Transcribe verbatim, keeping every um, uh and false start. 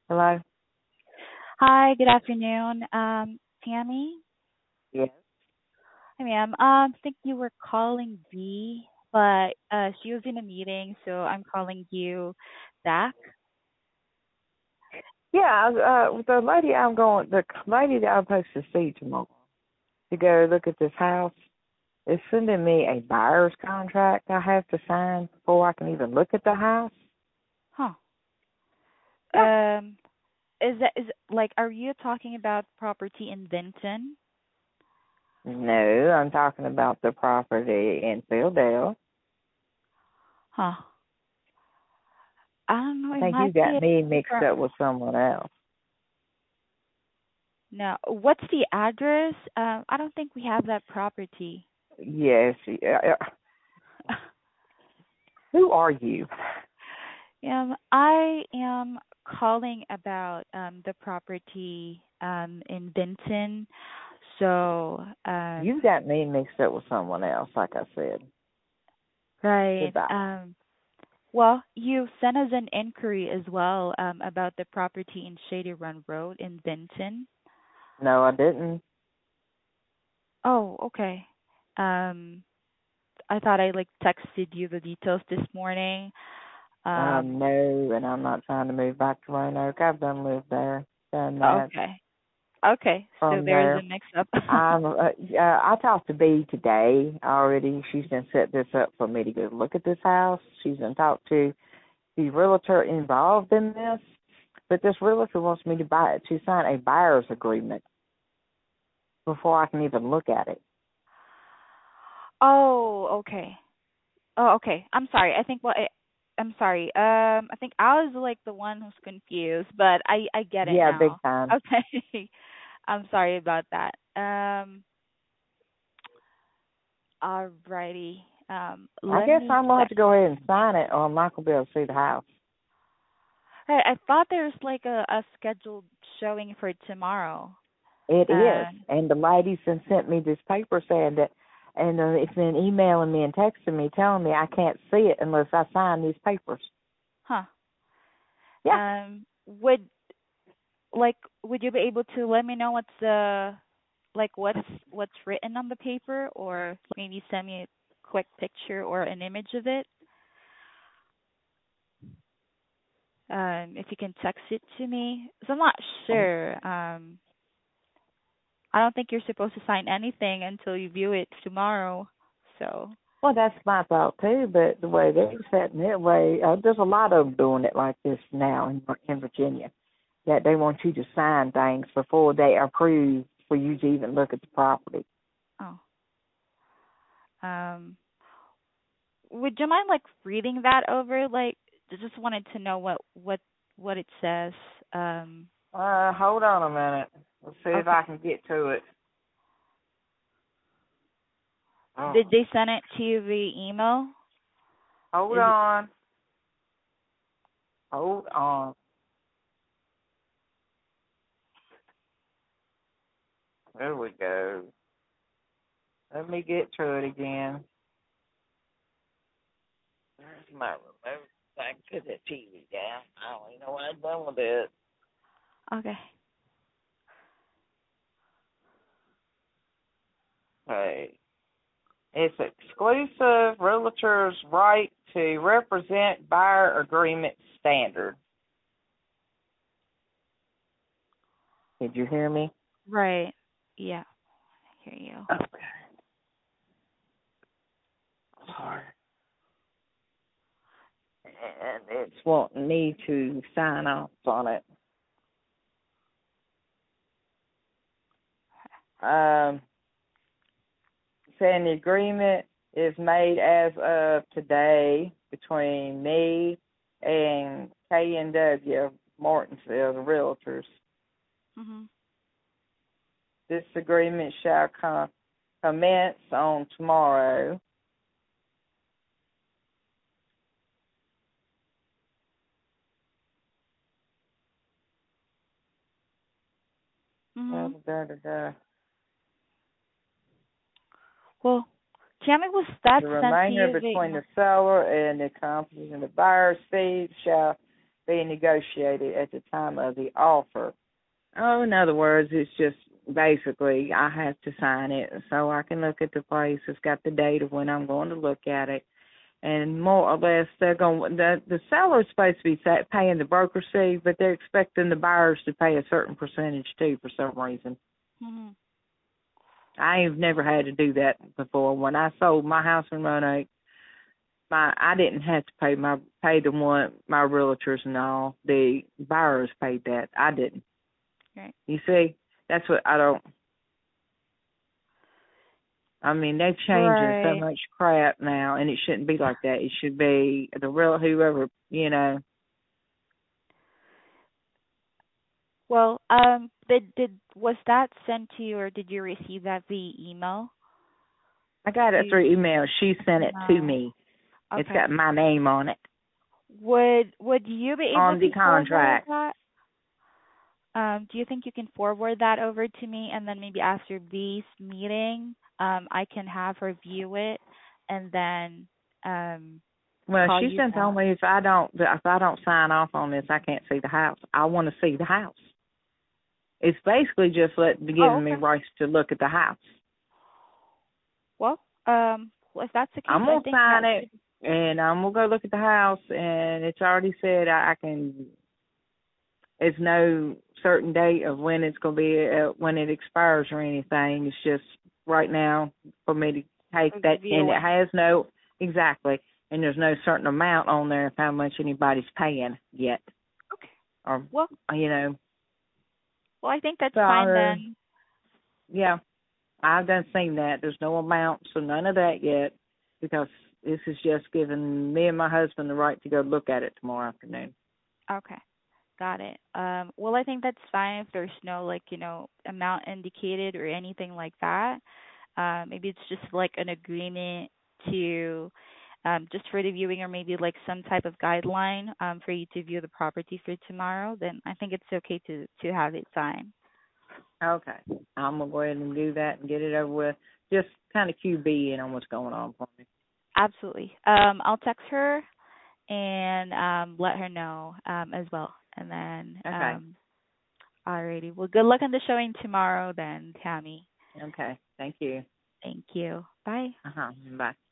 Hello? Hi, good afternoon. Um, Tammy? Yes. Hi, ma'am. Um, I think you were calling B, but uh, she was in a meeting, so I'm calling you back. Yeah, uh, the lady I'm going, the lady that I'm supposed to see tomorrow to go look at this house is sending me a buyer's contract I have to sign before I can even look at the house. Huh. Yeah. Um, is that is like, are you talking about property in Vinton? No, I'm talking about the property in Philadelphia. Huh. I don't know. I It think might you be got a me mixed different. up with someone else. No. What's the address? Um, I don't think we have that property. Yes. Yeah. Who are you? Um, I am calling about um the property um in Vinton. So, You um got me mixed up with someone else, like I said. right. Goodbye. Um well, you sent us an inquiry as well um about the property in Shady Run Road in Vinton. No, I didn't. Oh, okay. Um I thought I like texted you the details this morning. Um, Um no, and I'm not trying to move back to Roanoke. I've done lived there, done that okay. Okay. So from there is a there. mix up. I'm. Uh, yeah, I talked to B today already. She's been set this up for me to go look at this house. She's been talked to the realtor involved in this, but this realtor wants me to buy to sign a buyer's agreement before I can even look at it. Oh, okay. Oh, okay. I'm sorry. I think what I, I'm sorry. Um, I think I was like the one who's confused, but I I get it Yeah, big now. time. Okay. I'm sorry about that. Um, alrighty. Um, I let guess me I'm gonna have check. to go ahead and sign it, or I'm not gonna be able to see the house. Hey, I thought there's like a a scheduled showing for tomorrow. It is. Uh, And the ladies have sent me this paper saying that, and uh, it's been emailing me and texting me telling me I can't see it unless I sign these papers. huh. Yeah. Um, would like would you be able to let me know what's the like what's what's written on the paper, or maybe send me a quick picture or an image of it? Um, if you can text it to me, 'cause I'm not Um, sure. Um, I don't think you're supposed to sign anything until you view it tomorrow. So, Well, that's my thought too, but the way they're setting it, way uh, there's a lot of them doing it like this now in, in Virginia. That they want you to sign things before they approve for you to even look at the property. oh, um, would you mind like reading that over? Like, I just wanted to know what what what it says. Um, Uh, hold on a minute. Let's see if okay. I can get to it. Did Oh, they send it to you via email? hold Is it on. Hold on. There we go. Let me get to it again. Where's my remote? I can put the T V down. I don't even know what I've done with it. okay? Hey. It's exclusive realtor's right to represent buyer agreement standard. Did you hear me? Right. Yeah. I hear you. Okay. Sorry. And it's wanting me to sign off on it. Um, saying the agreement is made as of today between me and K and W Martinsville, the realtors. Mhm. This agreement shall com- commence on tomorrow. Da, Mhm. da, da, da. Well, Tammy, was that The sent to remainder you via between email? the seller and the company and the buyer's fees shall be negotiated at the time of the offer. Oh, in other words, it's just basically I have to sign it so I can look at the place. It's got the date of when I'm going to look at it, and more or less they're going. The the seller's supposed to be paying the broker fee, but they're expecting the buyers to pay a certain percentage too for some reason. Mm-hmm. I have never had to do that before. When I sold my house in Roanoke, my I didn't have to pay my pay the one my realtors and all. The buyers paid that. I didn't. Right. You see, that's what I don't. I mean, they've changed Right. so much crap now, and it shouldn't be like that. It should be the real whoever, you know. Well, um, did did was that sent to you, or did you receive that via email? I got it You, through email. She sent it to no. me. Okay. It's got my name on it. Would Would you be able On the to contract. forward that? Um, do you think you can forward that over to me, and then maybe after B's meeting, um, I can have her view it, and then um, Well, call she's you been back? telling me if I don't if I don't sign off on this, I can't see the house. I want to see the house. It's basically just let Oh, giving me okay. rights to look at the house. Well, um, well, if that's the case, I'm I gonna think sign that it, and I'm gonna go look at the house, and it's already said I, I can. It's no certain date of when it's gonna be uh, when it expires or anything. It's just right now for me to take should that, view and it it. has no exactly, and there's no certain amount on there of how much anybody's paying yet, Okay. or Well, you know. well, I think that's So fine uh, then. yeah, I've done seen that. There's no amount, so none of that yet, because this is just giving me and my husband the right to go look at it tomorrow afternoon. Okay. Got it. Um, well, I think that's fine if there's no, like, you know, amount indicated or anything like that. Uh, maybe it's just like an agreement to um, just for the viewing, or maybe like some type of guideline um, for you to view the property for tomorrow. Then I think it's okay to to have it signed. Okay, I'm gonna go ahead and do that and get it over with. Just kind of Q B in on what's going on for me. Absolutely. Um, I'll text her and um, let her know um, as well. And then, Okay, um, alrighty. Well, good luck on the showing tomorrow then, Tammy. okay, thank you. Thank you. Bye. Uh huh. Bye.